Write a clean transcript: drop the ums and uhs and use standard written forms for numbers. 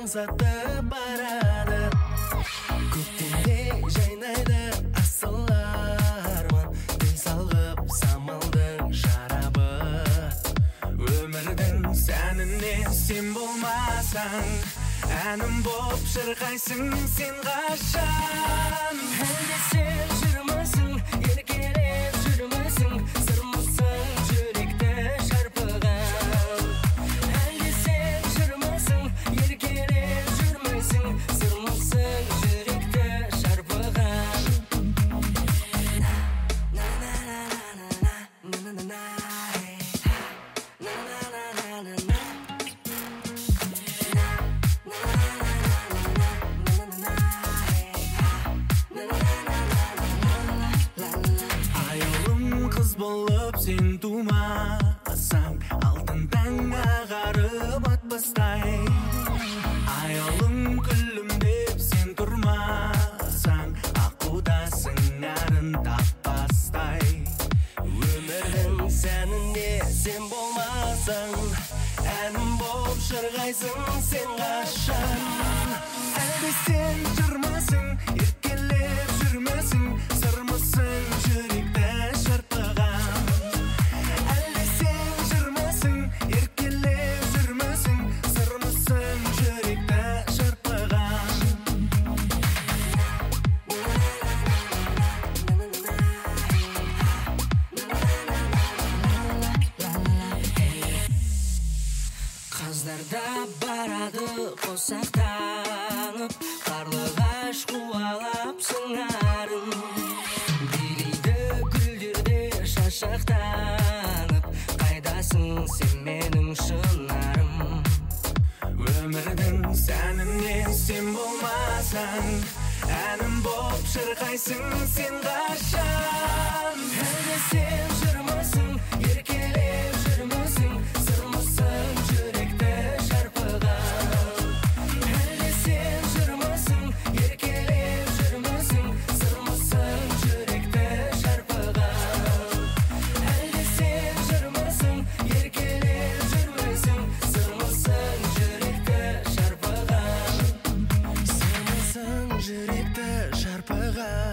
аңсатты барады. Көктемде жайнайды асыл арман, дел салғып самалдың шарабы. Өмірдің сәніне сен болмасаң, әнім боп шырқайсың сен қашан. Әлде сен жүрмісің, еркелеп жүрмісің, сырмысың жүректі шарпыған. Әлде сен жүрмісің, еркелеп жүрмісің, сырмысың жүректі шарпыған. Қыз болып сен тумасаң, алтын таң ағарып атпастай. Аяулым күлімдеп сен тұрмасаң, аққудасың арын таппастай. Өмірдің сәнінде сен болмасаң, әнім болып шырқайсың сен қашан. Әлде сен жүрмісің, еркелеп жүрмісің, сырмысың жүректі шарпыған. Әлде сен жүрмісің, еркелеп жүрмісің, сырмысың жүректі шарпыған. Қаздарда барады қосақтанып, қарлығаш қуалап сыңарын. Билейді гүлдерде шашақтанып, қайдасың сен менің шынарым. Өмірдің сәніне сен болмасаң, әнім боп шырқайсың сен қашан. Әлде сен жүрмісің, еркелеп жүрмісің, сырмысың жүректі шарпыған. Әлде сен жүрмісің, еркелеп жүрмісің, сырмысың жүректі шарпыған. Әлде сен жүрмісің, еркелеп жүрмісің, сырмысың жүректі шарпыған. Сырмысың жүректі шарпыған.